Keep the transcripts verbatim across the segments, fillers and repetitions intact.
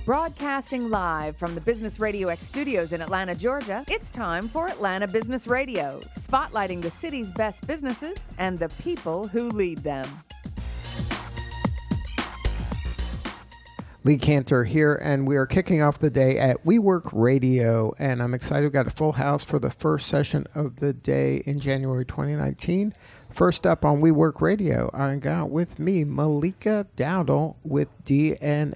Broadcasting live from the Business Radio X studios in Atlanta, Georgia, it's time for Atlanta Business Radio, spotlighting the city's best businesses and the people who lead them. Lee Cantor here, and we are kicking off the day at WeWork Radio, and I'm excited. We've got a full house for the first session of the day in January twenty nineteen. First up on WeWork Radio, I got with me Malika Dowdle with D N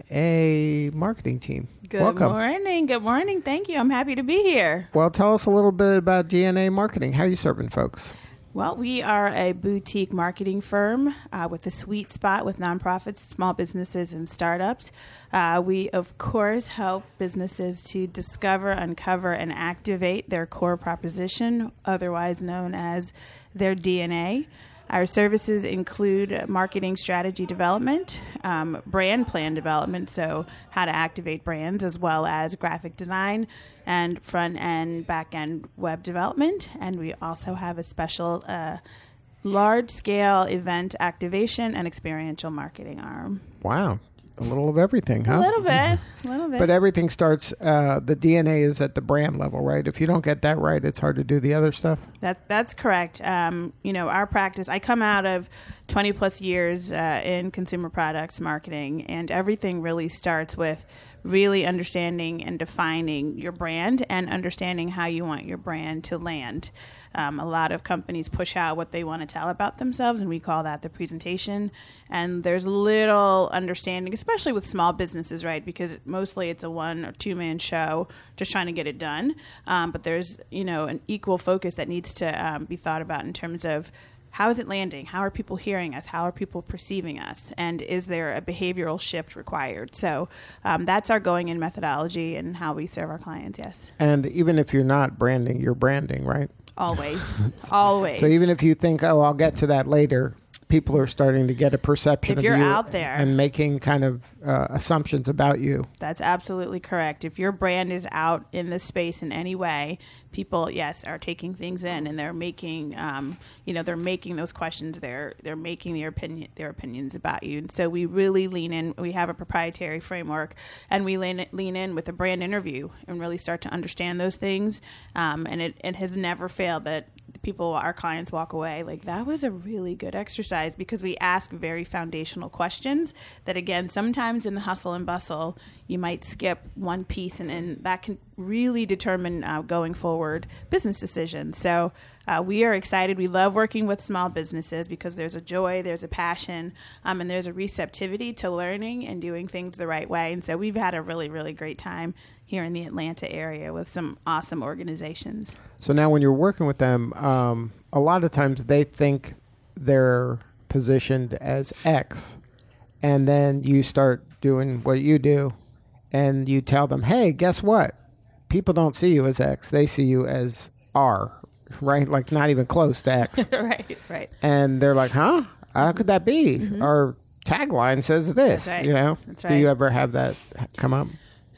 A Marketing Team. Good Welcome. morning. Good morning. Thank you. I'm happy to be here. Well, tell us a little bit about D N A Marketing. How are you serving folks? Well, we are a boutique marketing firm uh, with a sweet spot with nonprofits, small businesses, and startups. Uh, we, of course, help businesses to discover, uncover, and activate their core proposition, otherwise known as their D N A. Our services include marketing strategy development, um, brand plan development, so how to activate brands, as well as graphic design and front-end, back-end web development. And we also have a special uh, large-scale event activation and experiential marketing arm. Wow. A little of everything, huh? A little bit, a little bit. But everything starts, uh, the D N A is at the brand level, right? If you don't get that right, it's hard to do the other stuff. That That's correct. Um, you know, our practice, I come out of twenty plus years uh, in consumer products marketing, and everything really starts with really understanding and defining your brand and understanding how you want your brand to land. Um, a lot of companies push out what they want to tell about themselves, and we call that the presentation. And there's little understanding, especially with small businesses, right? Because mostly it's a one or two man show, just trying to get it done. Um, but there's, you know, an equal focus that needs to um, be thought about in terms of how is it landing? How are people hearing us? How are people perceiving us? And is there a behavioral shift required? So um, that's our going in methodology and how we serve our clients, yes. And even if you're not branding, you're branding, right? Always. Always. So even if you think, oh, I'll get to that later, people are starting to get a perception if of you're you out there and making kind of uh, assumptions about you. That's absolutely correct. If your brand is out in the space in any way, people, yes, are taking things in, and they're making, um, you know, they're making those questions. They're they're making their opinion, their opinions about you. And so we really lean in. We have a proprietary framework, and we lean lean in with a brand interview and really start to understand those things. Um, and it, it has never failed that people, our clients, walk away like, that was a really good exercise, because we ask very foundational questions that, again, sometimes in the hustle and bustle, you might skip one piece, and, and that can really determine uh, going forward business decisions. So uh, we are excited. We love working with small businesses because there's a joy, there's a passion, um, and there's a receptivity to learning and doing things the right way. And so we've had a really, really great time here in the Atlanta area with some awesome organizations. So now when you're working with them, um, a lot of times they think they're positioned as X, and then you start doing what you do, and you tell them, hey, guess what? People don't see you as X. They see you as R, right? Like not even close to X. Right, right. And they're like, huh? How could that be? Mm-hmm. Our tagline says this, That's right. you know? That's right. Do you ever have that come up?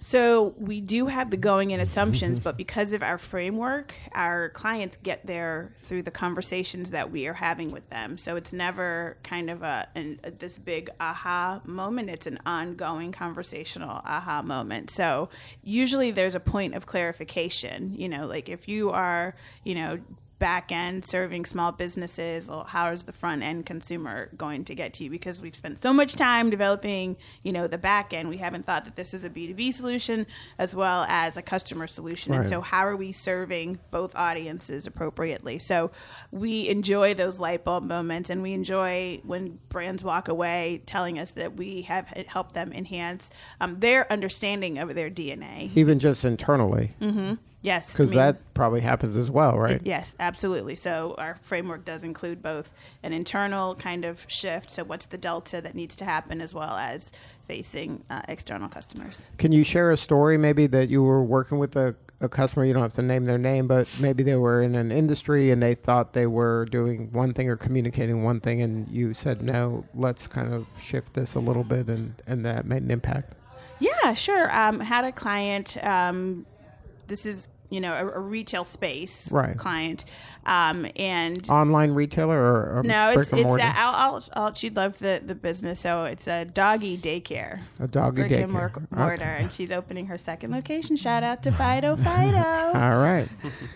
So we do have the going in assumptions, but because of our framework, our clients get there through the conversations that we are having with them. So it's never kind of a, an, a this big aha moment. It's an ongoing conversational aha moment. So usually there's a point of clarification. You know, like if you are, you know, back end serving small businesses, well, how is the front end consumer going to get to you? Because we've spent so much time developing, you know, the back end, we haven't thought that this is a B two B solution as well as a customer solution. Right. And so how are we serving both audiences appropriately? So we enjoy those light bulb moments, and we enjoy when brands walk away telling us that we have helped them enhance um, their understanding of their D N A. Even just internally. Mm-hmm. Yes. Because I mean, that probably happens as well, right? Yes, absolutely. So our framework does include both an internal kind of shift, so what's the delta that needs to happen, as well as facing uh, external customers. Can you share a story maybe that you were working with a, a customer? You don't have to name their name, but maybe they were in an industry and they thought they were doing one thing or communicating one thing, and you said, no, let's kind of shift this a little bit, and, and that made an impact. Yeah, sure. Um, had a client... Um, This is you know, a, a retail space right. client. Um, and online retailer or, or no, brick it's and it's mortar? a, I'll, I'll, I'll she'd love the, the business. So it's a doggy daycare, a doggy brick daycare, and mor- mortar, okay. and she's opening her second location. Shout out to Fido Fido. All right.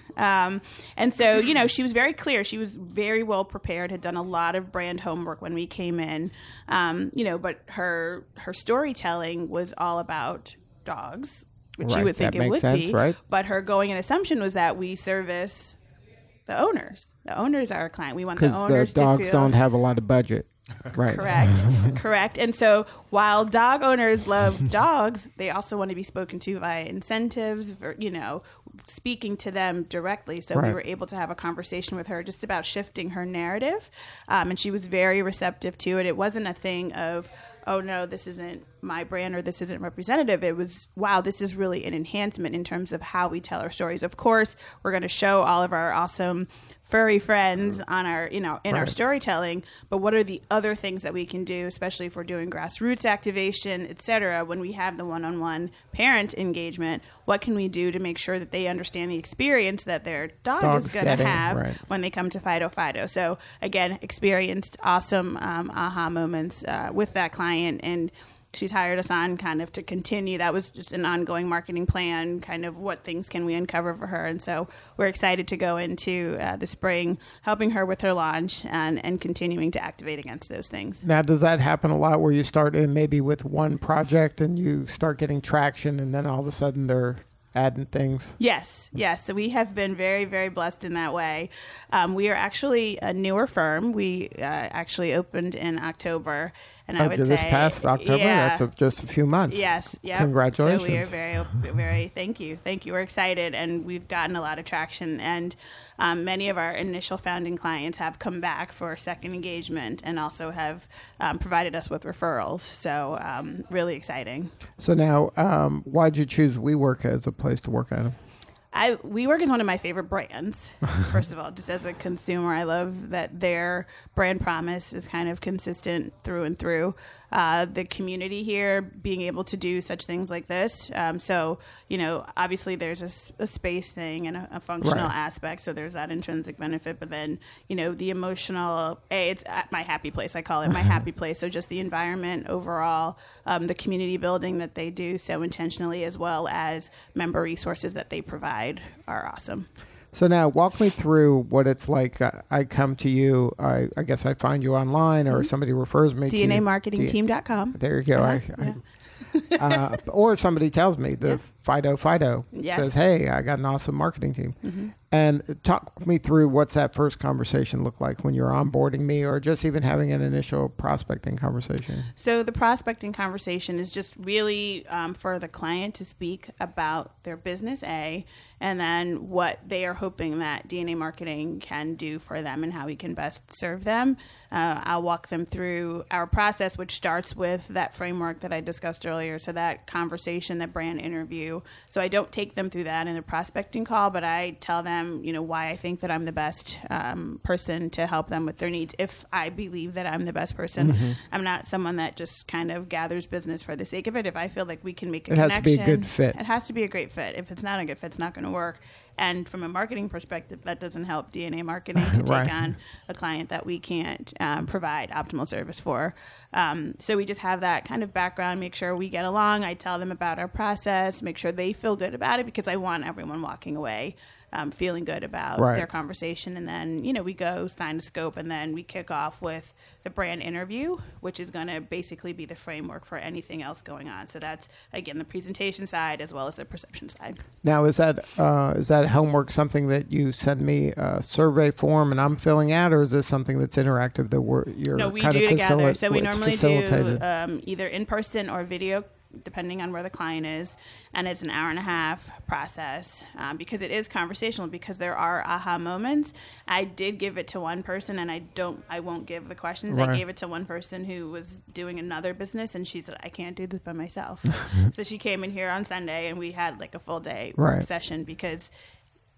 Um, and so, you know, she was very clear. She was very well prepared, had done a lot of brand homework when we came in, um, you know, but her her storytelling was all about dogs, which right. you would think that it makes would sense, be. Right? But her going in assumption was that we service the owners. The owners are our client. We want the owners the dogs to feel... don't have a lot of budget. Right. Correct. Correct. And so while dog owners love dogs, they also want to be spoken to via incentives, for, you know, speaking to them directly. So right. we were able to have a conversation with her just about shifting her narrative. Um, and she was very receptive to it. It wasn't a thing of, oh, no, this isn't my brand or this isn't representative. It was, wow, this is really an enhancement in terms of how we tell our stories. Of course, we're going to show all of our awesome furry friends on our, you know, in right. our storytelling, but what are the other things that we can do, especially if we're doing grassroots activation, et cetera, when we have the one-on-one parent engagement, what can we do to make sure that they understand the experience that their dog Dogs is going to getting, have right. when they come to Fido Fido. So again, experienced awesome um, aha moments uh, with that client, and she's hired us on kind of to continue. That was just an ongoing marketing plan, kind of what things can we uncover for her. And so we're excited to go into uh, the spring, helping her with her launch and, and continuing to activate against those things. Now, does that happen a lot where you start in maybe with one project and you start getting traction and then all of a sudden they're adding things? Yes, yes. So we have been very, very blessed in that way. Um, we are actually a newer firm. We uh, actually opened in October, and I oh, would this say past October. Yeah. That's a, just a few months. Yes, yeah. Congratulations. So we are very, very. Thank you, thank you. We're excited, and we've gotten a lot of traction. And um, many of our initial founding clients have come back for a second engagement, and also have um, provided us with referrals. So um, really exciting. So now, um, why'd you choose WeWork as a place to work at? I WeWork is one of my favorite brands. First of all, just as a consumer, I love that their brand promise is kind of consistent through and through. Uh, the community here being able to do such things like this. Um, so, you know, obviously there's a, a space thing and a, a functional right. aspect. So there's that intrinsic benefit. But then, you know, the emotional, A, it's at my happy place. I call it my happy place. So just the environment overall, um, the community building that they do so intentionally, as well as member resources that they provide, are awesome. So now walk me through what it's like. I, I come to you, I, I guess I find you online or mm-hmm. somebody refers me D to N A marketing team dot com. There you go. Uh-huh. I, yeah. I, uh, or somebody tells me, the yeah. Fido Fido yes. says, hey, I got an awesome marketing team. Mm-hmm. And talk me through what's that first conversation look like when you're onboarding me, or just even having an initial prospecting conversation? So the prospecting conversation is just really um, for the client to speak about their business, A, and then what they are hoping that D N A Marketing can do for them and how we can best serve them. Uh, I'll walk them through our process, which starts with that framework that I discussed earlier. So that conversation, that brand interview. So I don't take them through that in the prospecting call, but I tell them, you know, why I think that I'm the best um, person to help them with their needs. If I believe that I'm the best person, mm-hmm. I'm not someone that just kind of gathers business for the sake of it. If I feel like we can make a it connection, has to be a good fit. It has to be a great fit. If it's not a good fit, it's not going to work. And from a marketing perspective, that doesn't help D N A Marketing to take right. on a client that we can't um, provide optimal service for. Um, so we just have that kind of background, make sure we get along. I tell them about our process, make sure they feel good about it, because I want everyone walking away Um, feeling good about right. their conversation. And then, you know, we go sign a scope, and then we kick off with the brand interview, which is going to basically be the framework for anything else going on. So that's, again, the presentation side as well as the perception side. Now, is that uh, is that homework something that you send me a survey form and I'm filling out, or is this something that's interactive that we're, you're no, we kind do of together. facili- So we normally facilitated? do um, either in person or video, depending on where the client is, and it's an hour and a half process um, because it is conversational, because there are aha moments. I did give it to one person, and I don't, I won't give the questions. Right. I gave it to one person who was doing another business, and she said, I can't do this by myself. So she came in here on Sunday, and we had like a full day right. session, because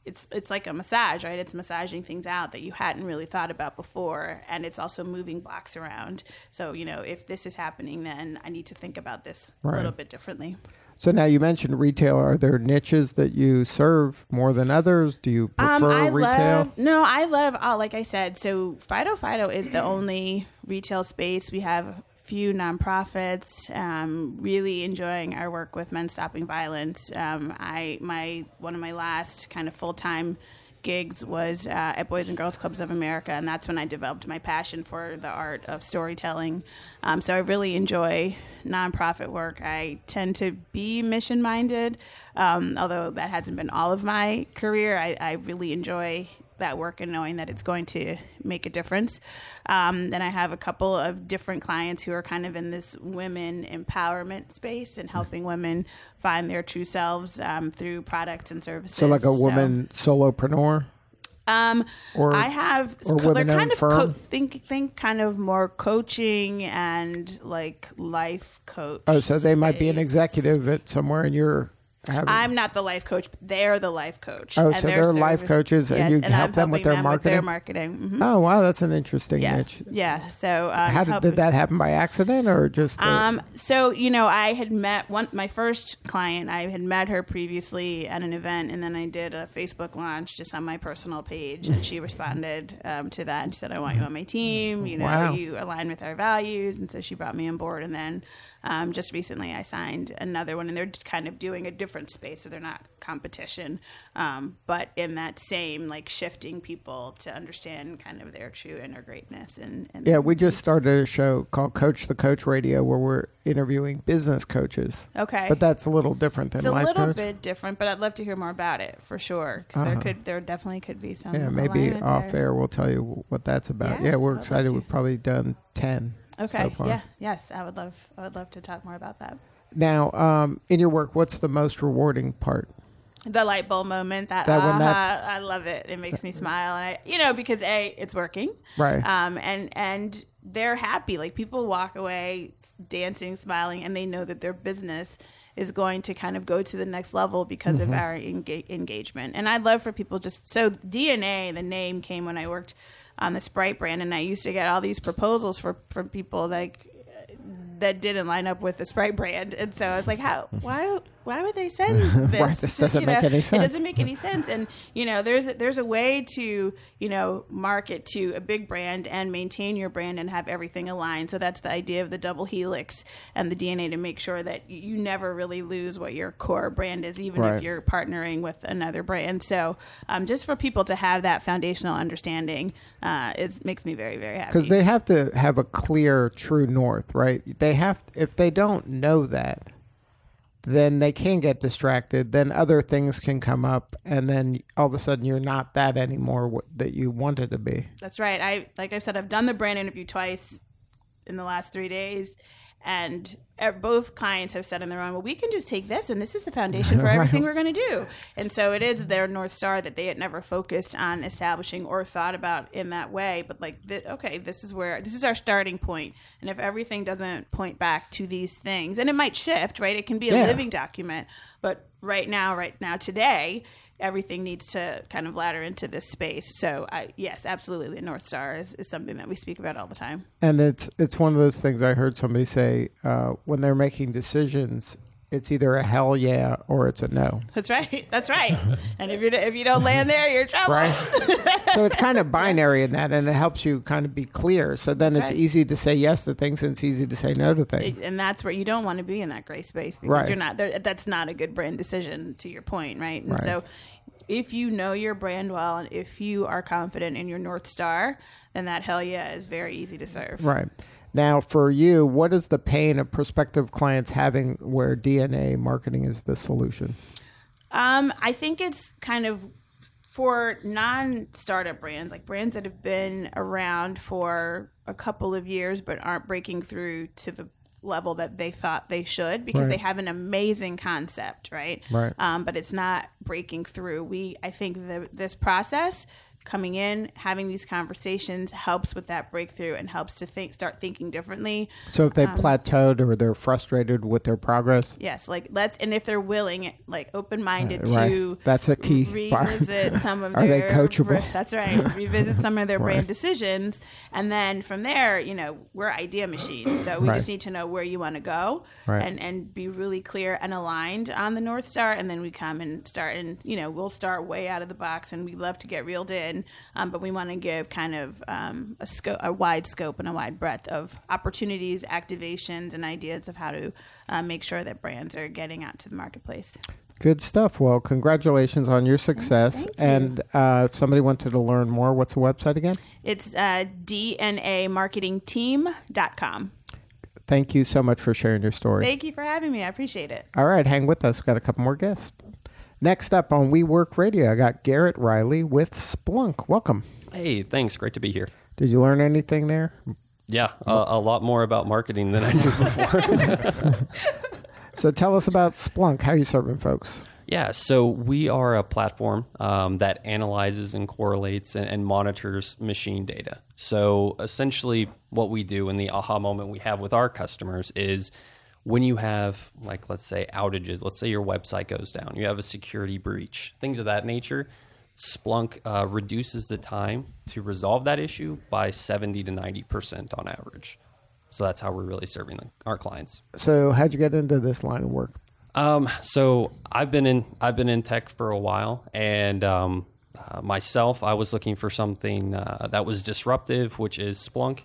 it's it's like a massage, right? It's massaging things out that you hadn't really thought about before, and it's also moving blocks around. So, you know, if this is happening, then I need to think about this right. a little bit differently. So now you mentioned retail. Are there niches that you serve more than others? Do you prefer um, I retail? Love, no, I love, oh, like I said, so Fido Fido is the only retail space. We have few nonprofits, um, really enjoying our work with Men Stopping Violence. Um, I my one of my last kind of full-time gigs was uh, at Boys and Girls Clubs of America, and that's when I developed my passion for the art of storytelling. Um, so I really enjoy nonprofit work. I tend to be mission-minded, um, although that hasn't been all of my career. I, I really enjoy that work and knowing that it's going to make a difference. Um, then I have a couple of different clients who are kind of in this women empowerment space and helping women find their true selves um, through products and services. So like a woman so, solopreneur? Um, or, I have, or they're kind of, firm? co- think, think kind of more coaching and like life coach. Oh, so they space. might be an executive at somewhere and you're having... I'm not the life coach, but they're the life coach. Oh, and so they're, they're serving, life coaches and yes, you and help I'm them with their them marketing? With their marketing. Mm-hmm. Oh, wow, that's an interesting yeah. niche. Yeah, so... Um, How did, did that happen by accident or just... The... Um, so, you know, I had met one, my first client, I had met her previously at an event, and then I did a Facebook launch just on my personal page, and she responded um, to that and she said, I want you on my team, you know, wow. you align with our values, and so she brought me on board, and then um, just recently I signed another one, and they're kind of doing a different space, so they're not competition, um, but in that same, like, shifting people to understand kind of their true inner greatness. And, and yeah, we just started a show called Coach the Coach Radio where we're interviewing business coaches. Okay. But that's a little different than it's a life little coach. bit different, but I'd love to hear more about it for sure. Because Uh-huh. there could, there definitely could be some. Yeah, maybe alignment off there. air we'll tell you what that's about. Yes, yeah, we're I would excited. love to. We've probably done ten. Okay. So far. Yeah. Yes, I would love. I would love to talk more about that. Now, um, in your work, what's the most rewarding part? The light bulb moment. That, That aha, when that- I love it. It makes me smile, and I, you know, because a, it's working, Right. Um, and and they're happy. Like, people walk away dancing, smiling, and they know that their business is going to kind of go to the next level because Mm-hmm. of our enga- engagement. And I'd love for people just, so D N A, the name came when I worked on the Sprite brand, and I used to get all these proposals for, from people like that didn't line up with the Sprite brand. And so I was like, how, why, why would they send this? Right, this doesn't You make know, any sense. It doesn't make any sense. And, you know, there's, a, there's a way to, you know, market to a big brand and maintain your brand and have everything aligned. So that's the idea of the double helix and the D N A, to make sure that you never really lose what your core brand is, even Right. if you're partnering with another brand. So um, just for people to have that foundational understanding, uh, it makes me very, very happy. Because they have to have a clear, true north, right? They have, if they don't know that, then they can get distracted. Then other things can come up, and then all of a sudden you're not that anymore what, that you wanted to be. That's right. I like I said, I've done the brand interview twice in the last three days, and both clients have said in their own, well, we can just take this, and this is the foundation for everything we're going to do. And so it is their North Star that they had never focused on establishing or thought about in that way. But like, th- okay, this is where, this is our starting point. And if everything doesn't point back to these things, and it might shift, right? It can be a Yeah. living document. But right now, right now, today, everything needs to kind of ladder into this space. So I, yes, absolutely. The North Star is, is something that we speak about all the time. And it's it's one of those things I heard somebody say uh, when they're making decisions. It's either a hell yeah or it's a no. That's right. That's right. And if you if you don't land there, you're in trouble. Right. So it's kind of binary in that, and it helps you kind of be clear. So then That's it's right. easy to say yes to things, and it's easy to say no to things. And that's where you don't want to be, in that gray space, because Right. you're not there. That's not a good brand decision, to your point, right? And Right. so if you know your brand well, and if you are confident in your North Star, then that hell yeah is very easy to serve. Right. Now, for you, what is the pain of prospective clients having where D N A marketing is the solution? Um, I think it's kind of for non-startup brands, like brands that have been around for a couple of years but aren't breaking through to the level that they thought they should, because Right. they have an amazing concept, right? Right. Um, but it's not breaking through. We, I think the, this process coming in, having these conversations helps with that breakthrough and helps to think, start thinking differently. So if they um, plateaued or they're frustrated with their progress? Yes, like let's, and if they're willing, like open-minded uh, right. to that's a key revisit part. some of Are their, they coachable? That's right. Revisit some of their right. brand decisions. And then from there, you know, we're idea machines. So we right. just need to know where you want to go right. and, and be really clear and aligned on the North Star. And then we come and start, and, you know, we'll start way out of the box, and we love to get reeled in. Um, but we want to give kind of um, a, scope, a wide scope and a wide breadth of opportunities, activations, and ideas of how to uh, make sure that brands are getting out to the marketplace. Good stuff. Well, congratulations on your success. Thank you. And uh, if somebody wanted to learn more, what's the website again? It's uh, d n a marketing team dot com. Thank you so much for sharing your story. Thank you for having me. I appreciate it. All right, hang with us. We've got a couple more guests. Next up on We Work Radio, I got Garrett Riley with Splunk. Welcome. Hey, thanks. Great to be here. Did you learn anything there? Yeah, uh, a lot more about marketing than I knew before. So tell us about Splunk. How are you serving folks? Yeah, so we are a platform um, that analyzes and correlates and, and monitors machine data. So essentially what we do, and the aha moment we have with our customers, is when you have, like, let's say outages, let's say your website goes down, you have a security breach, things of that nature, Splunk uh, reduces the time to resolve that issue by seventy to ninety percent on average. So that's how we're really serving the, our clients. So how'd you get into this line of work? Um, so I've been in I've been in tech for a while, and um, uh, myself, I was looking for something uh, that was disruptive, which is Splunk,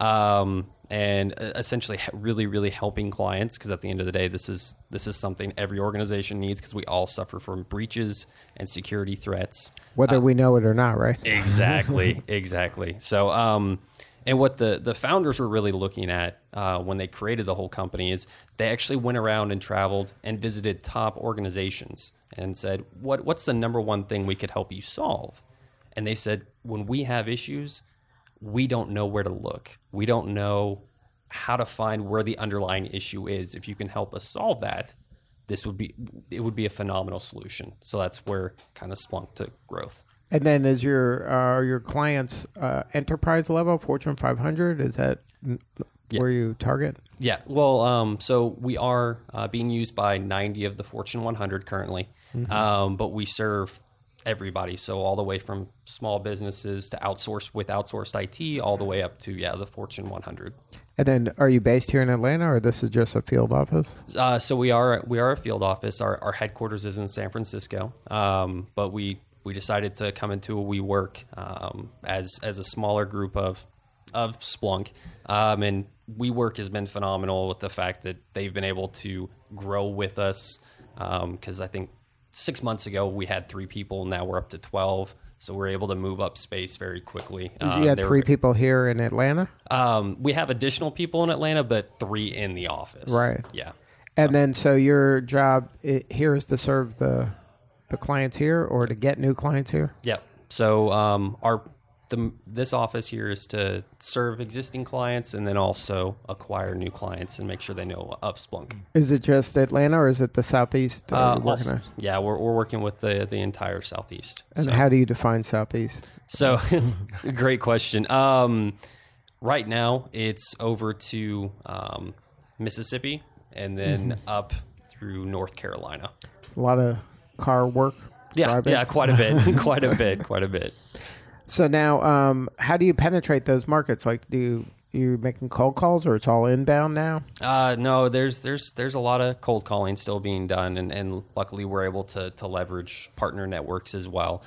um, and essentially really, really helping clients, because at the end of the day, this is this is something every organization needs, because we all suffer from breaches and security threats, whether uh, we know it or not, right? Exactly, exactly. So. Um, And what the, the founders were really looking at uh, when they created the whole company is they actually went around and traveled and visited top organizations and said, "What what's the number one thing we could help you solve?" And they said, when we have issues, we don't know where to look. We don't know how to find where the underlying issue is. If you can help us solve that, this would be it would be a phenomenal solution. So that's where kind of Splunk took growth. And then is your uh, are your clients uh, enterprise level, Fortune five hundred? Is that yeah. where you target? Yeah. Well, um, so we are uh, being used by ninety of the Fortune one hundred currently, mm-hmm. um, but we serve everybody. So all the way from small businesses to outsource with outsourced I T, all the way up to, yeah, the Fortune one hundred. And then are you based here in Atlanta, or this is just a field office? Uh, so we are we are a field office. Our, our headquarters is in San Francisco, um, but we we decided to come into a WeWork um, as as a smaller group of of Splunk, um, and WeWork has been phenomenal with the fact that they've been able to grow with us. Because um, I think six months ago we had three people, now we're up to twelve. So we're able to move up space very quickly. You had um, three people here in Atlanta? Um, we have additional people in Atlanta, but three in the office. Right. Yeah. And so. then, so your job here is to serve the the clients here, or to get new clients here? Yeah. So um, our the this office here is to serve existing clients and then also acquire new clients and make sure they know of Splunk. Is it just Atlanta, or is it the Southeast? Uh, uh, you're working also, on? Yeah, we're we're working with the the entire Southeast. And so. how do you define Southeast? So, great question. Um, right now, it's over to um, Mississippi and then mm-hmm. up through North Carolina. A lot of car work. Yeah, driving. yeah, quite a bit, quite a bit, quite a bit. So now, um, how do you penetrate those markets? Like, do you you making cold calls, or it's all inbound now? Uh, no, there's there's there's a lot of cold calling still being done, and, and luckily we're able to to leverage partner networks as well.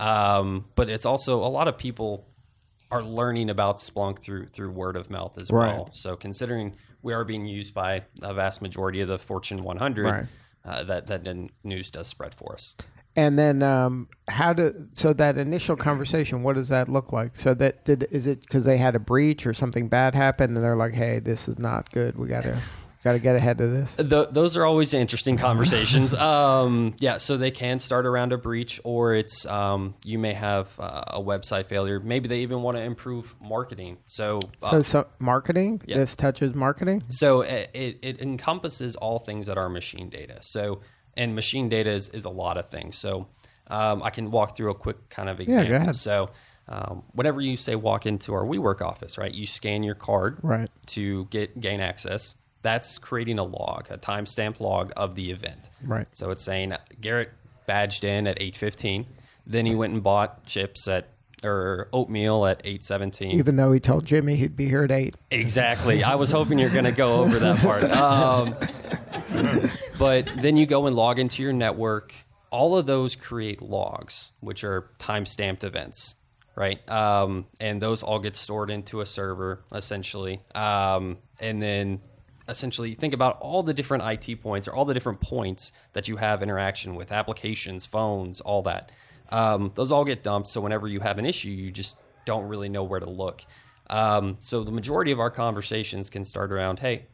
Um, but it's also a lot of people are learning about Splunk through through word of mouth as right. well. So considering we are being used by a vast majority of the Fortune one hundred, right. uh, that that news does spread for us. And then, um, how do so that initial conversation? What does that look like? So that did is it because they had a breach or something bad happened, and they're like, "Hey, this is not good. We gotta gotta get ahead of this." The, those are always interesting conversations. um, yeah, so they can start around a breach, or it's um, you may have uh, a website failure. Maybe they even want to improve marketing. So, uh, so, so marketing. Yeah. This touches marketing. So it, it, it encompasses all things that are machine data. So. And machine data is, is a lot of things. So Um, I can walk through a quick kind of Yeah, example. go ahead. So um, whenever you say walk into our WeWork office, right, you scan your card Right. to get gain access. That's creating a log, a timestamp log of the event. Right. So it's saying Garrett badged in at eight fifteen. Then he went and bought chips at or oatmeal at eight seventeen. Even though he told Jimmy he'd be here at eight. Exactly. I was hoping you're going to go over that part. Um, but then you go and log into your network. All of those create logs, which are time-stamped events, right? Um, and those all get stored into a server, essentially. Um, and then essentially you think about all the different I T points or all the different points that you have interaction with, applications, phones, all that. Um, those all get dumped, so whenever you have an issue, you just don't really know where to look. Um, so the majority of our conversations can start around, hey,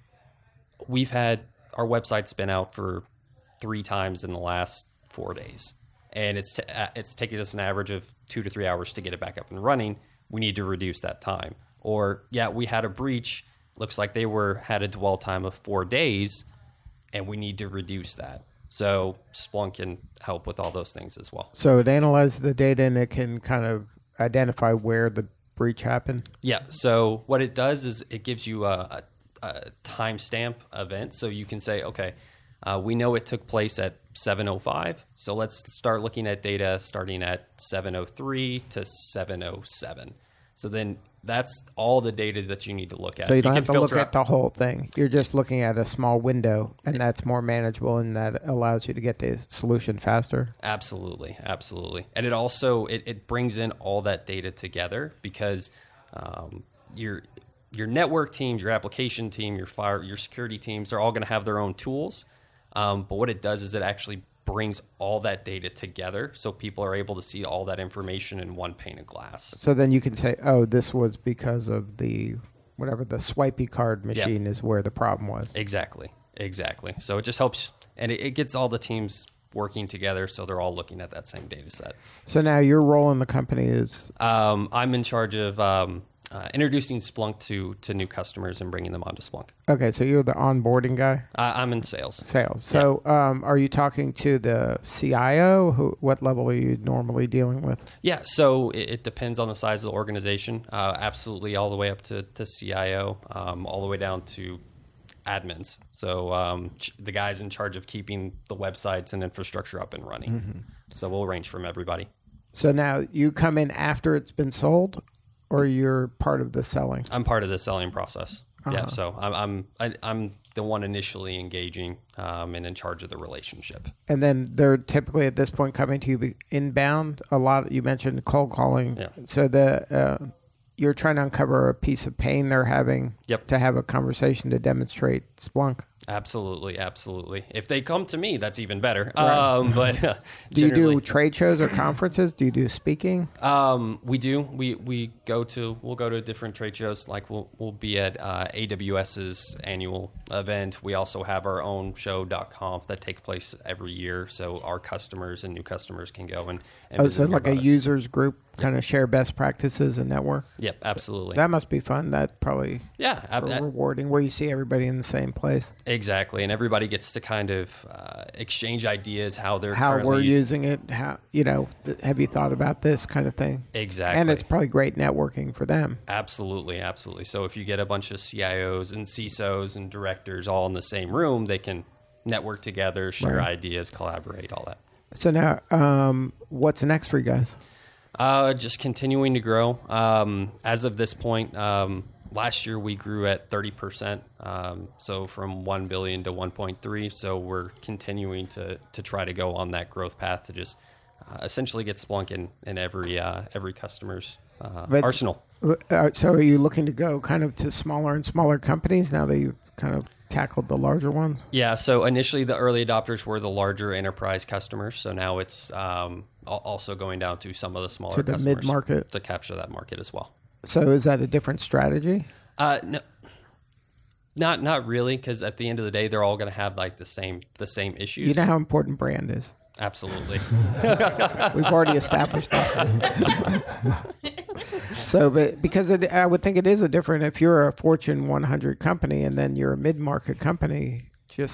we've had our website's been out for three times in the last four days, and it's t- uh, it's taking us an average of two to three hours to get it back up and running. We need to reduce that time. Or, yeah, we had a breach. Looks like they were had a dwell time of four days, and we need to reduce that. So Splunk can help with all those things as well. So it analyzes the data and it can kind of identify where the breach happened. Yeah. So what it does is it gives you a, a, a timestamp event. So you can say, okay, uh, we know it took place at seven oh five. So let's start looking at data starting at seven oh three to seven oh seven. So then that's all the data that you need to look at. So you don't can have to look filter at out- the whole thing. You're just looking at a small window, and that's more manageable, and that allows you to get the solution faster. Absolutely, absolutely. And it also it, it brings in all that data together because um, your your network teams, your application team, your fire, your security teams, they're all going to have their own tools. Um, but what it does is it actually brings all that data together so people are able to see all that information in one pane of glass. So then you can say, oh, this was because of the, whatever, the swipey card machine is where the problem was. Exactly, exactly. So it just helps, and it, it gets all the teams working together so they're all looking at that same data set. So now your role in the company is, Um, I'm in charge of um, uh, introducing Splunk to, to new customers and bringing them onto Splunk. okay, so you're the onboarding guy, I, I'm in sales. sales. So um, are you talking to the C I O? Who, what level are you normally dealing with? Yeah, so it, it depends on the size of the organization. Uh, absolutely, all the way up to, to C I O, um, all the way down to admins. So um, ch- the guys in charge of keeping the websites and infrastructure up and running. Mm-hmm. So we'll range from everybody. So now you come in after it's been sold, or you're part of the selling? I'm part of the selling process. Uh-huh. Yeah, so I'm I'm I, I'm the one initially engaging um, and in charge of the relationship. And then they're typically at this point coming to you be- inbound. A lot, you mentioned cold calling. Yeah. So the uh, you're trying to uncover a piece of pain they're having Yep. to have a conversation to demonstrate Splunk. Absolutely, absolutely. If they come to me, that's even better. Right. Um, but uh, Do you do generally- trade shows or conferences? Do you do speaking? Um, we do. We we go to we'll go to different trade shows. Like we'll we'll be at uh, AWS's annual event. We also have our own show .conf that takes place every year, so our customers and new customers can go and. and Oh, visit so and like hear a about us. users group kind of share best practices and network? Yep, absolutely. That must be fun. That probably yeah, ab- ab- rewarding where you see everybody in the same place. exactly. And everybody gets to kind of uh, exchange ideas how they're How currently we're using- using it, how, you know, th- have you thought about this kind of thing? Exactly. And it's probably great networking for them. Absolutely, absolutely. So if you get a bunch of C I Os and C I S Os and directors all in the same room, they can network together, share Right. ideas, collaborate, all that. So now, um, what's next for you guys? Uh, just continuing to grow. Um, as of this point, um, last year we grew at thirty percent. Um, so from one billion to one point three. So we're continuing to, to try to go on that growth path to just uh, essentially get Splunk in, in every, uh, every customer's uh, But- arsenal. Uh, so are you looking to go kind of to smaller and smaller companies now that you've kind of tackled the larger ones? Yeah, so initially the early adopters were the larger enterprise customers. So now it's um, al- also going down to some of the smaller To the customers mid-market? to capture that market as well. So is that a different strategy? Uh, no, not not really, because at the end of the day, they're all going to have like the same the same issues. You know how important brand is. Absolutely. We've already established that. So, but because it, I would think it is a different. If you're a Fortune one hundred company and then you're a mid-market company, just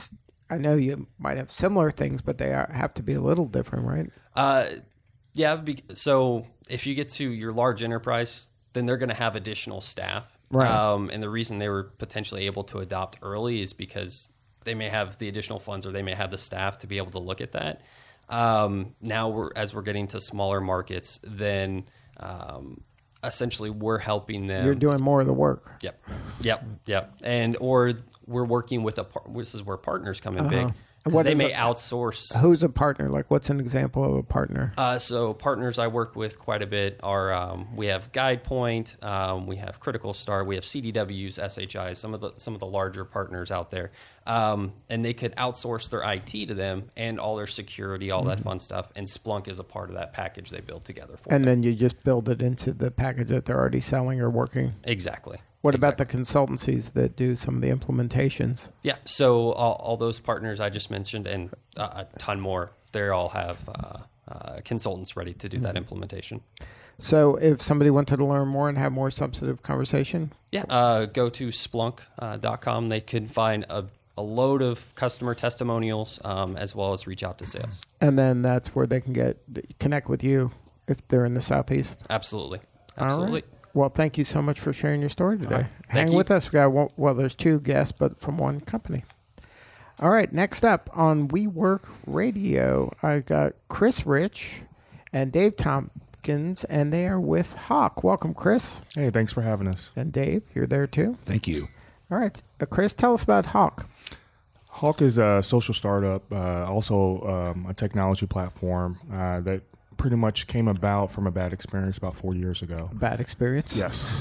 I know you might have similar things, but they are, have to be a little different, right? Uh, yeah. Be, so if you get to your large enterprise, then they're going to have additional staff. Right. Um, and the reason they were potentially able to adopt early is because they may have the additional funds or they may have the staff to be able to look at that. Um, now, we're, as we're getting to smaller markets, then um, essentially we're helping them. You're doing more of the work. Yep, yep, yep. And or we're working with a. par- This is where partners come in Uh-huh. big. And Because what they is may a- outsource. Who's a partner? Like, what's an example of a partner? Uh, so partners I work with quite a bit are um, we have GuidePoint, um, we have Critical Start, we have C D Ws, S H Is, some of the some of the larger partners out there, um, and they could outsource their I T to them and all their security, all that fun stuff. And Splunk is a part of that package they build together for And them. then you just build it into the package that they're already selling or working. Exactly. What about the Exactly. consultancies that do some of the implementations? Yeah, so all, all those partners I just mentioned and uh, a ton more, they all have uh, uh, consultants ready to do that implementation. So if somebody wanted to learn more and have more substantive conversation, Yeah, uh, go to splunk dot com. They can find a, a load of customer testimonials um, as well as reach out to sales. and then that's where they can get connect with you if they're in the Southeast. Absolutely. All Absolutely. right. Well, thank you so much for sharing your story today. All right. Hang Thank you. with us. We got one, well, there's two guests, but from one company. All right. Next up on We Work Radio, I got Chris Rich and Dave Tompkins, and they are with Hawk. Welcome, Chris Hey, thanks for having us. and Dave. You're there too. Thank you. All right, uh, Chris, tell us about Hawk. Hawk is a social startup, uh, also um, a technology platform uh, that pretty much came about from a bad experience about four years ago. Bad experience. Yes.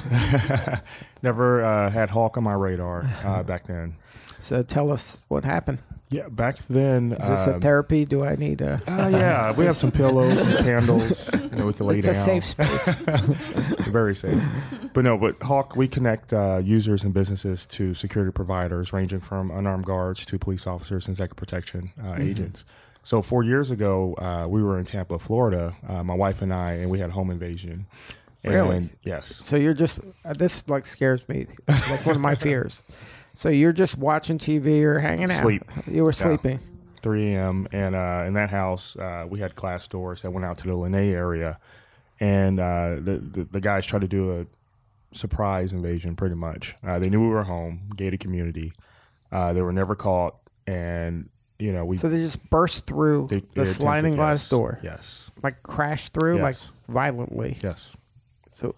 Never uh, had Hawk on my radar uh, back then. So tell us what happened. Yeah, back then. Is this a um, therapy? Do I need a? uh, yeah, we have some pillows and candles. You know, we can lay It's down. a safe space. Very safe. But no, but Hawk, we connect uh, users and businesses to security providers ranging from unarmed guards to police officers and second protection uh, Mm-hmm. agents. So four years ago, uh, we were in Tampa, Florida, uh, my wife and I, and we had a home invasion. Really? And, yes. So you're just uh, this like scares me, like one of my fears. So you're just watching T V or hanging out. Sleep. You were Yeah. sleeping. three a.m. And uh, in that house, uh, we had glass doors that went out to the Lene area. And uh, the, the, the guys tried to do a surprise invasion, pretty much. Uh, they knew we were home, gated community. Uh, they were never caught. And, you know, we... So they just burst through they- the they sliding attempted- glass yes, door, Yes. like crash through, Yes. like violently. Yes. So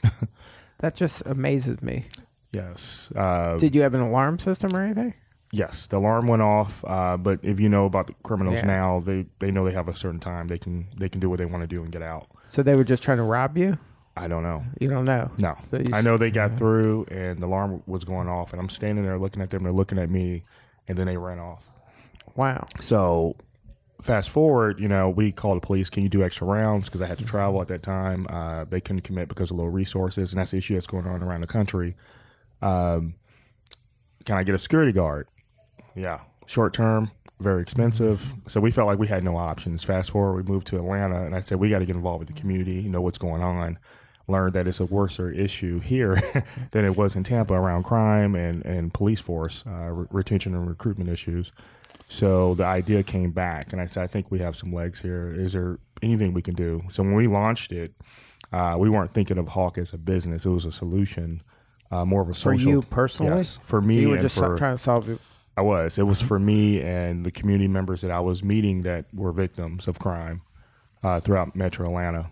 that just amazes me. Yes. Uh, Did you have an alarm system or anything? yes. The alarm went off. Uh, but if you know about the criminals Yeah. now, they, they know they have a certain time. They can they can do what they want to do and get out. So they were just trying to rob you? I don't know. You don't know. No. So you I know they got through and the alarm was going off. And I'm standing there looking at them. They're looking at me. And then they ran off. Wow. So fast forward, you know, we called the police. Can you do extra rounds? Because I had to travel at that time. Uh, they couldn't commit because of low resources, and that's the issue that's going on around the country. Um, can I get a security guard? Yeah, short term, very expensive. So we felt like we had no options. Fast forward, we moved to Atlanta, and I said we got to get involved with the community, know what's going on. Learned that it's a worse issue here than it was in Tampa around crime and, and police force uh, re- retention and recruitment issues. So the idea came back, and I said, I think we have some legs here. Is there anything we can do? So when we launched it, uh, we weren't thinking of Hawk as a business. It was a solution, uh, more of a For social. you personally? Yes, for So me you were and just for, trying to solve it. I was. It was for me and the community members that I was meeting that were victims of crime uh, throughout Metro Atlanta.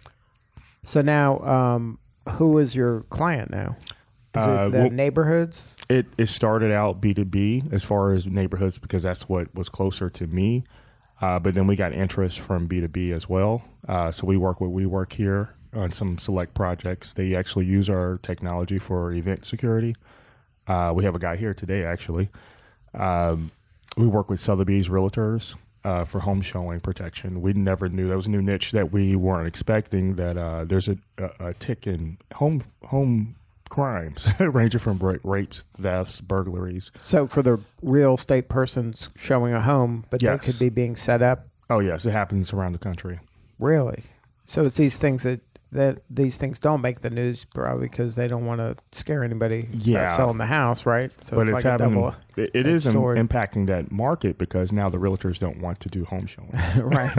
So now, um, who is your client now? Is Uh, it the well- neighborhoods? It it started out B two B as far as neighborhoods because that's what was closer to me. Uh, but then we got interest from B two B as well. Uh, so we work with WeWork here on some select projects. They actually use our technology for event security. Uh, we have a guy here today, actually. Um, we work with Sotheby's Realtors uh, for home showing protection. We never knew that was a new niche that we weren't expecting. That uh, there's a, a, a tick in home home crimes ranging from ra- rapes, thefts, burglaries. So for the real estate persons showing a home, but Yes. they could be being set up. Oh yes, it happens around the country. Really? So it's these things that that these things don't make the news, probably because they don't want to scare anybody Yeah. about selling the house, right? So but it's, it's, like having, a double it, it is im- sword. impacting that market because now the realtors don't want to do home showing. right.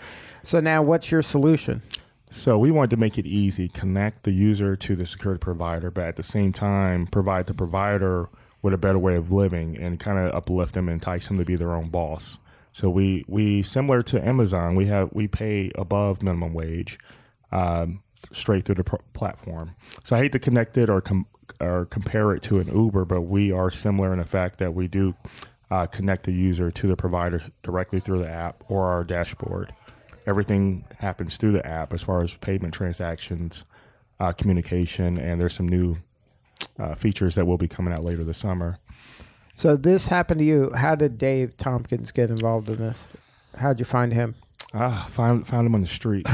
So now, what's your solution? So we wanted to make it easy, connect the user to the security provider, but at the same time provide the provider with a better way of living and kind of uplift them and entice them to be their own boss. So we, we similar to Amazon, we have we pay above minimum wage um, straight through the pr- platform. So I hate to connect it or com- or compare it to an Uber, but we are similar in the fact that we do uh, connect the user to the provider directly through the app or our dashboard. Everything happens through the app as far as payment transactions, uh, communication, and there's some new uh, features that will be coming out later this summer. So this happened to you. How did Dave Tompkins get involved in this? How'd you find him? Ah, found found him on the street.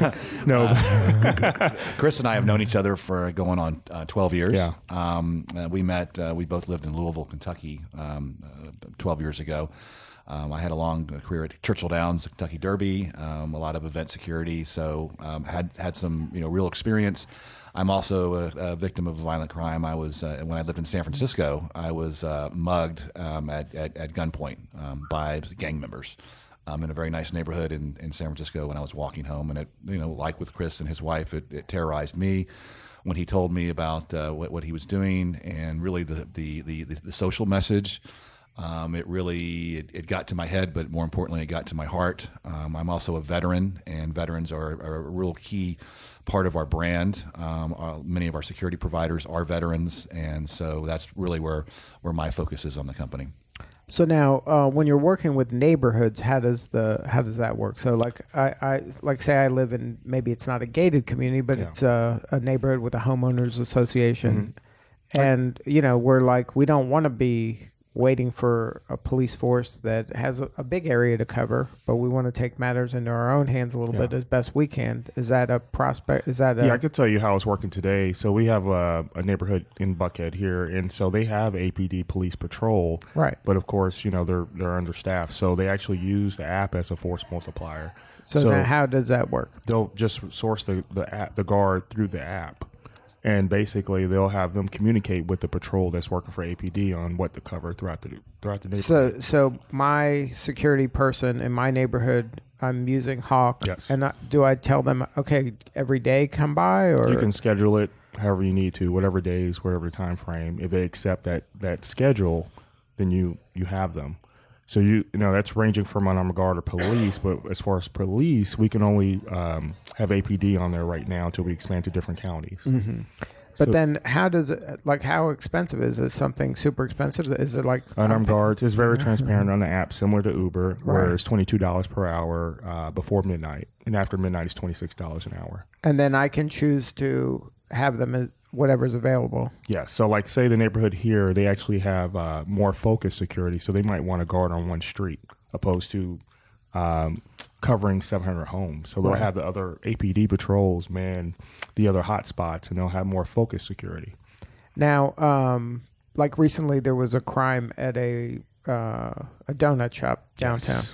no, Chris and I have known each other for going on uh, twelve years. Yeah. Um, uh, we met. Uh, we both lived in Louisville, Kentucky, um, uh, twelve years ago. Um, I had a long career at Churchill Downs, Kentucky Derby, um, a lot of event security, so um, had had some you know real experience. I'm also a, a victim of violent crime. I was uh, when I lived in San Francisco. I was uh, mugged um, at, at at gunpoint um, by gang members um, in a very nice neighborhood in, in San Francisco. When I was walking home, and it you know like with Chris and his wife, it, it terrorized me when he told me about uh, what what he was doing and really the the the, the, the social message. Um, it really it, it got to my head, but more importantly, it got to my heart. Um, I'm also a veteran, and veterans are, are a real key part of our brand. Um, uh, many of our security providers are veterans, and so that's really where where my focus is on the company. So now, uh, when you're working with neighborhoods, how does the how does that work? So like I, I like say I live in, maybe it's not a gated community, but Yeah. it's a, a neighborhood with a homeowners association, Mm-hmm. and you know we're like we don't want to be waiting for a police force that has a, a big area to cover, but we want to take matters into our own hands a little Yeah. bit as best we can. Is that a prospect? Is that a, Yeah, I could tell you how it's working today. So we have a, a neighborhood in Buckhead here, and so they have A P D police patrol. Right. But of course, you know they're they're understaffed, so they actually use the app as a force multiplier. so, now how does that work? they'll just source the the app, the guard through the app, and basically they'll have them communicate with the patrol that's working for A P D on what to cover throughout the throughout the neighborhood. So, so my security person in my neighborhood, I'm using Hawk. Yes. And I, do I tell them, okay, every day come by, or You can schedule it however you need to, whatever days, whatever time frame. If they accept that, that schedule, then you, you have them. So you you know that's ranging from an armed guard or police, but as far as police, we can only um, have A P D on there right now until we expand to different counties. Mm-hmm. But So- then, how does it? Like, how expensive is this? Something super expensive? Is it like Unarmed guards is very transparent on the app, similar to Uber, where Right. it's twenty-two dollars per hour uh, before midnight, and after midnight it's twenty-six dollars an hour. And then I can choose to have them as whatever's available. Yeah, so like say the neighborhood here, they actually have uh, more focused security, so they might want a guard on one street opposed to um, covering seven hundred homes. So they'll Right. have the other A P D patrols man the other hot spots, and they'll have more focused security. Now, um, like recently, there was a crime at a uh, a donut shop downtown. Yes.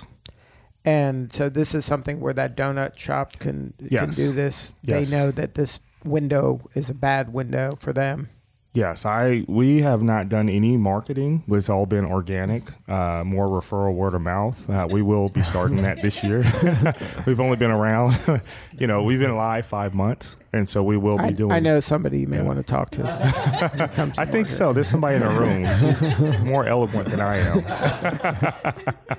And so this is something where that donut shop can can Yes. do this. Yes. They know that this window is a bad window for them. Yes, I we have not done any marketing. It's all been organic, uh, more referral, word of mouth. Uh, we will be starting that this year. We've only been around, you know, we've been live five months, and so we will be I, doing. I know somebody you may Yeah. want to talk to. when it comes to I think marketing. so. There's somebody in the room who's more eloquent than I am.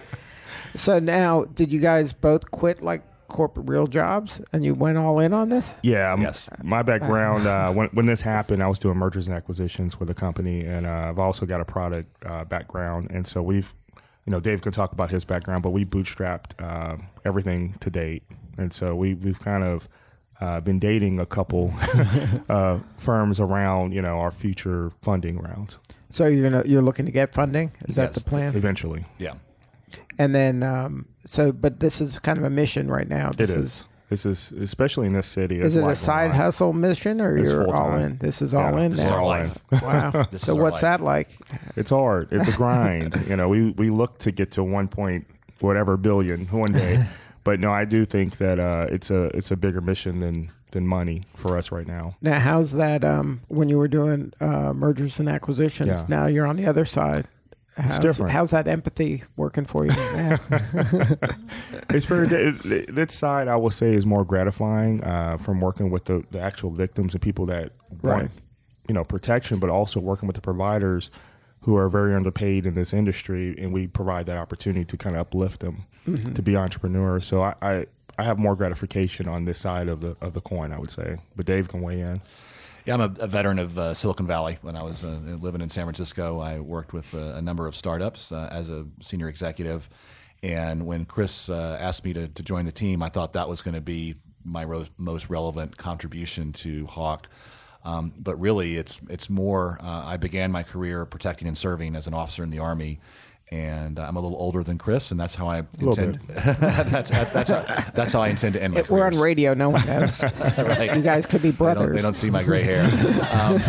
So now, did you guys both quit like corporate real jobs and you went all in on this? Yeah, m- Yes. my background, uh, when, when this happened, I was doing mergers and acquisitions with a company, and uh, I've also got a product uh, background. And so we've, you know, Dave can talk about his background, but we bootstrapped uh, everything to date. And so we, we've kind of uh, been dating a couple uh, firms around, you know, our future funding rounds So you're gonna you're looking to get funding? Is that Yes. the plan? eventually. Yeah. And then, um, so but this is kind of a mission right now. This It is. This is, especially in this city. Is there's it lot a side going on. hustle mission, or It's you're all full-time. in? This is all Yeah, in This is now. our life. Wow. This So is our what's life. that like? It's hard. It's a grind. you know, we, we look to get to one point whatever billion one day, but no, I do think that uh, it's a it's a bigger mission than than money for us right now. Now, how's that um, when you were doing uh, mergers and acquisitions? Yeah. Now you're on the other side. How's, It's different. How's that empathy working for you? now? It's very that side I will say is more gratifying uh, from working with the, the actual victims and people that want Right. you know protection, but also working with the providers who are very underpaid in this industry, and we provide that opportunity to kind of uplift them Mm-hmm. to be entrepreneurs. So I, I I have more gratification on this side of the of the coin, I would say. But Dave can weigh in. Yeah, I'm a, a veteran of uh, Silicon Valley. When I was uh, living in San Francisco, I worked with uh, a number of startups uh, as a senior executive. And when Chris uh, asked me to, to join the team, I thought that was going to be my ro- most relevant contribution to Hawk. Um, but really, it's it's more. Uh, I began my career protecting and serving as an officer in the Army. And uh, I'm a little older than Chris, and that's how I intend. that's that's that's how, that's how I intend to end my If we're on careers. radio, no one knows. Right. You guys could be They don't, brothers. they don't see my gray hair. Um,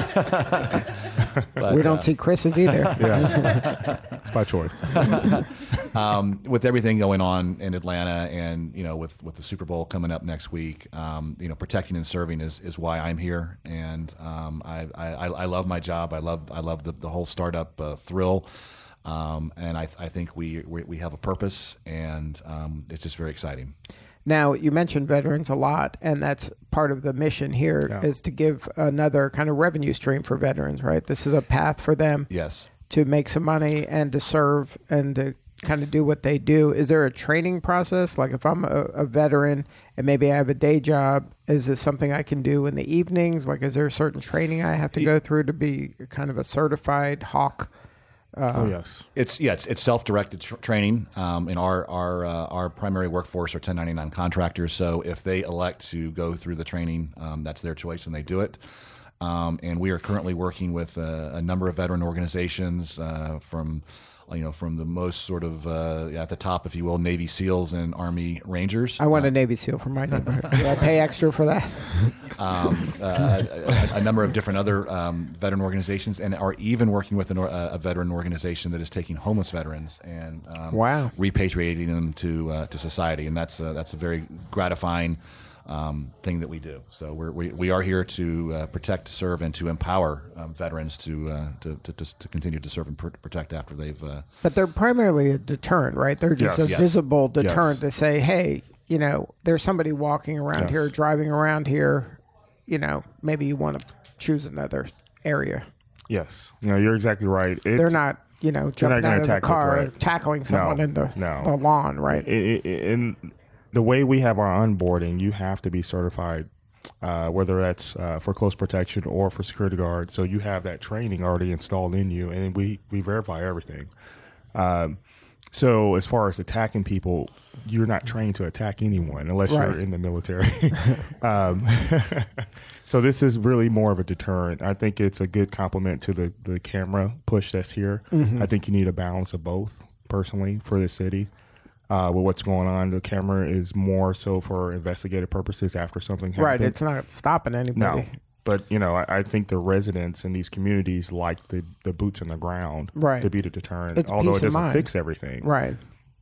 but, we don't uh, see Chris's either. Yeah, it's by choice. um, with everything going on in Atlanta, and you know, with, with the Super Bowl coming up next week, um, you know, protecting and serving is, is why I'm here, and um, I, I I love my job. I love I love the, the whole startup uh, thrill. Um, and I, I think we, we we have a purpose, and um, it's just very exciting. Now, you mentioned veterans a lot, and that's part of the mission here Yeah. is to give another kind of revenue stream for veterans, right? This is a path for them Yes. to make some money and to serve and to kind of do what they do. Is there a training process? Like if I'm a, a veteran and maybe I have a day job, is this something I can do in the evenings? Like, is there a certain training I have to go through to be kind of a certified Hawk? oh yes. It's yeah, it's, it's self-directed tr- training. Um, and our our uh, our primary workforce are ten ninety-nine contractors. So if they elect to go through the training, um, that's their choice, and they do it. Um, and we are currently working with a, a number of veteran organizations uh, from. You know, from the most sort of uh, at the top, if you will, Navy SEALs and Army Rangers. I want a Navy SEAL for my neighborhood. Do I pay extra for that? um, uh, a, a number of different other um, veteran organizations, and are even working with an, uh, a veteran organization that is taking homeless veterans and um, Wow. repatriating them to uh, to society, and that's uh, that's a very gratifying um, thing that we do. So we're, we we are here to uh, protect, serve, and to empower um, veterans to, uh, to to to continue to serve and pr- protect after they've. Uh, But they're primarily a deterrent, right? They're just Yes. a Yes. visible deterrent Yes. to say, hey, you know, there's somebody walking around Yes. here, driving around here. You know, maybe you want to choose another area. Yes. You know, you're exactly right. It's, They're not, you know, jumping gonna out of the attack the car, threat. tackling someone No, in the, no. the lawn, right? I- I- in the way we have our onboarding, you have to be certified, uh, whether that's uh, for close protection or for security guard. So you have that training already installed in you, and we, we verify everything. Um, so as far as attacking people, you're not trained to attack anyone unless Right. you're in the military. um, so this is really more of a deterrent. I think it's a good complement to the, the camera push that's here. Mm-hmm. I think you need a balance of both, personally, for the city. Uh, with what's going on, the camera is more so for investigative purposes after something happens. Right. It's not stopping no, anybody. but you know, I, I think the residents in these communities like the, the boots on the ground Right. to be the deterrent, It's although peace it of doesn't mind. fix everything. Right.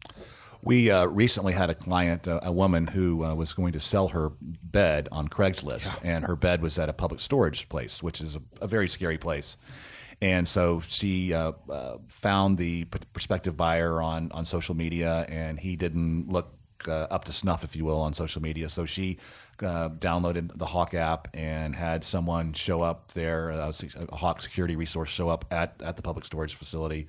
We uh, recently had a client, uh, a woman who uh, was going to sell her bed on Craigslist, and her bed was at a public storage place, which is a, a very scary place. And so she uh, uh, found the p- prospective buyer on, on social media, and he didn't look uh, up to snuff, if you will, on social media. So she uh, downloaded the Hawk app and had someone show up there, uh, a Hawk security resource show up at, at the public storage facility.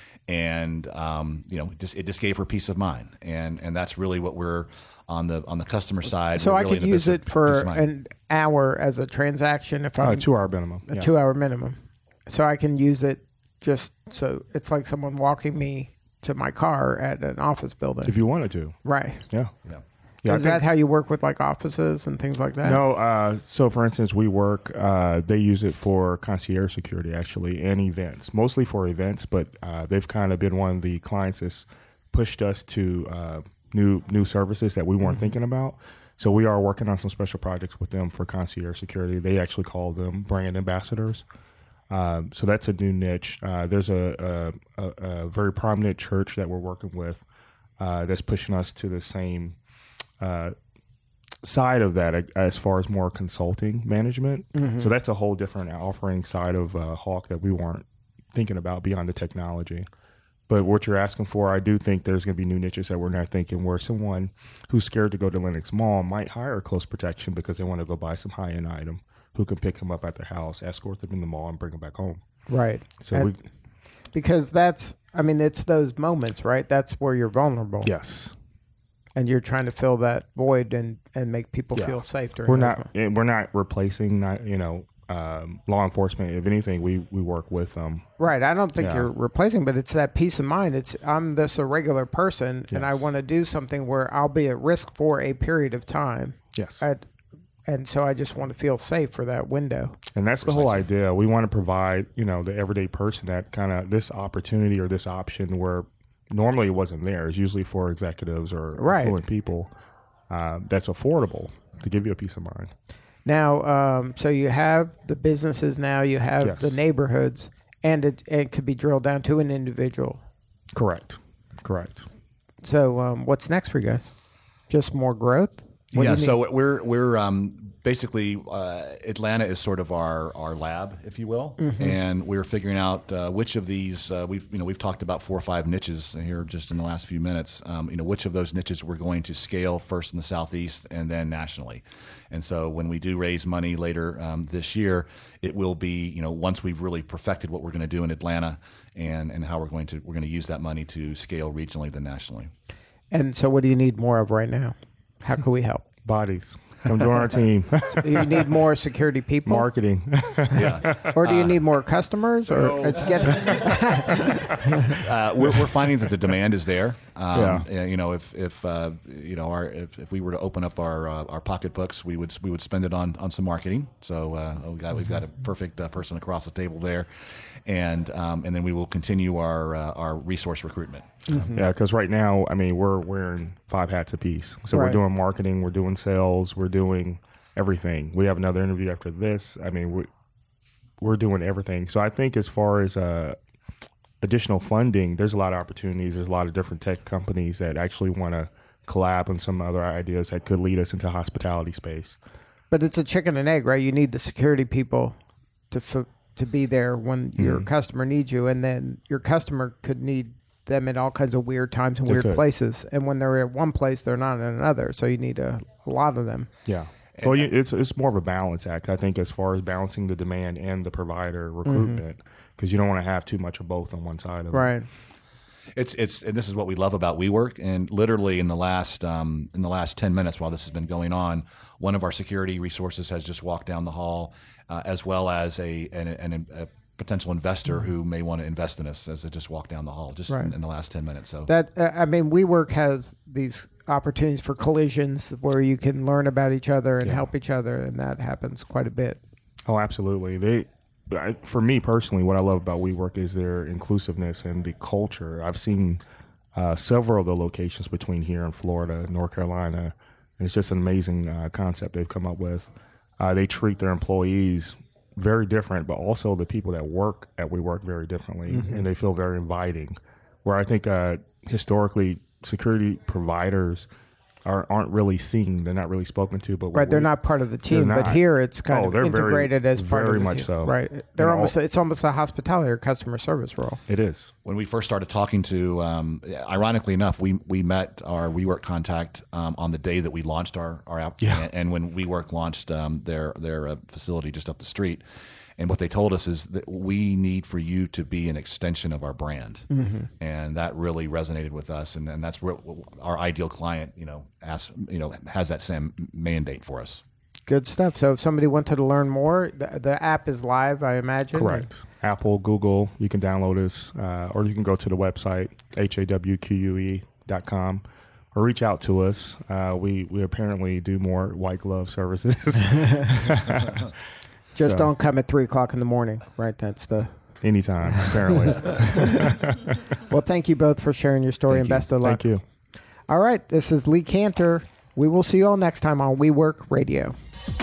And um, you know, just, it just gave her peace of mind, and and that's really what we're on the on the customer side. So we're I really could in the use business it of for peace of mind. an hour as a transaction if I'm Uh, two hour minimum. a yeah. two hour minimum. So I can use it just so it's like someone walking me to my car at an office building. If you wanted to, Right. yeah. Yeah. Yeah, I Is think- that how you work with like offices and things like that? No, uh, so for instance, we work, uh, they use it for concierge security actually and events, mostly for events, but uh, they've kind of been one of the clients that's pushed us to uh, new new services that we weren't Mm-hmm. thinking about. So we are working on some special projects with them for concierge security. They actually call them brand ambassadors. Um, so that's a new niche. Uh, there's a, a, a, a very prominent church that we're working with uh, that's pushing us to the same uh, side of that uh, as far as more consulting management. Mm-hmm. So that's a whole different offering side of uh, Hawk that we weren't thinking about beyond the technology. But what you're asking for, I do think there's going to be new niches that we're not thinking, where someone who's scared to go to Lenox Mall might hire close protection because they want to go buy some high-end item, who can pick them up at their house, escort them in the mall, and bring them back home. Right. So and we, because that's, I mean, it's those moments, right? That's where you're vulnerable. yes. And you're trying to fill that void and, and make people Yeah. feel safe during We're those not moments. eh, we're not replacing, not, you know, um, law enforcement. If anything, we, we work with them. Right. I don't think Yeah. you're replacing, but it's that peace of mind. It's I'm just a regular person, and I Yes. want to do something where I'll be at risk for a period of time. Yes. At, and so I just want to feel safe for that window. And that's the whole idea. We want to provide, you know, the everyday person that kind of this opportunity or this option where normally it wasn't there. It's usually for executives or Right. affluent people. Uh, that's affordable to give you a peace of mind. Now, um, so you have the businesses now, you have Yes. the neighborhoods, and it, it could be drilled down to an individual. Correct. Correct. So um, what's next for you guys? Just more growth? What do yeah, you need? so we're we're um, basically uh, Atlanta is sort of our, our lab, if you will, Mm-hmm. and we're figuring out uh, which of these uh, we've you know we've talked about four or five niches here just in the last few minutes. Um, you know which of those niches we're going to scale first in the Southeast and then nationally. And so when we do raise money later um, this year, it will be you know once we've really perfected what we're going to do in Atlanta and, and how we're going to we're going to use that money to scale regionally then nationally. And so what do you need more of right now? How can we help? Bodies. Come join our team. Do you need more security people? Marketing. Yeah. Or do you need more customers? Or it's getting Uh, we're, we're finding that the demand is there. Um, Yeah. yeah, You know, if if uh, you know, our if, if we were to open up our uh, our pocketbooks, we would we would spend it on, on some marketing. So uh, we got we've got a perfect uh, person across the table there, and um, and then we will continue our uh, our resource recruitment. Yeah, because right now, I mean, we're wearing five hats apiece. So Right. we're doing marketing, we're doing sales, we're doing everything. We have another interview after this. I mean, we, we're doing everything. So I think as far as uh, additional funding, there's a lot of opportunities. There's a lot of different tech companies that actually want to collab on some other ideas that could lead us into hospitality space. But it's a chicken and egg, right? You need the security people to f- to be there when your Mm-hmm. customer needs you, and then your customer could need them in all kinds of weird times and They weird could. places. And when they're at one place, they're not in another. So you need a, a lot of them. Yeah. Well, you, it's it's more of a balance act, I think, as far as balancing the demand and the provider recruitment, because you don't want to have too much of both on one side of it. Right. It's it's and this is what we love about WeWork. And literally in the last um, in the last ten minutes while this has been going on, one of our security resources has just walked down the hall, uh, as well as a an, an, a potential investor who may want to invest in us as they just walked down the hall just Right. in, in the last ten minutes. So That uh, I mean, WeWork has these opportunities for collisions where you can learn about each other and Yeah. help each other, and that happens quite a bit. Oh, absolutely. They, I, for me personally, what I love about WeWork is their inclusiveness and the culture. I've seen uh, several of the locations between here and Florida, North Carolina, and it's just an amazing uh, concept they've come up with. Uh, they treat their employees very different, but also the people that work at WeWork very differently, Mm-hmm. and they feel very inviting. Where I think uh, historically security providers are, aren't really seen; they're not really spoken to. But Right, they're we- not part of the team, They're but not. here it's kind Oh, of they're very- integrated as part of very the much team. so. Right, they're And almost all- it's almost a hospitality or customer service role. It is. when we first started talking to, um, ironically enough, we we met our WeWork contact um, on the day that we launched our our app, Yeah. and, and when WeWork launched um, their their uh, facility just up the street. And what they told us is that we need for you to be an extension of our brand, and that really resonated with us. And, and that's where our ideal client, you know, asks, you know, has that same mandate for us. Good stuff. So if somebody wanted to learn more, the, the app is live, I imagine. Correct. Apple, Google, you can download us, uh, or you can go to the website, H A W Q U E dot com, or reach out to us. Uh, we, we apparently do more white glove services. Just So, don't come at three o'clock in the morning, right? That's the. anytime, apparently. Well, thank you both for sharing your story, Thank and you. best of luck. Thank you. All right, this is Lee Cantor. We will see you all next time on WeWork Radio.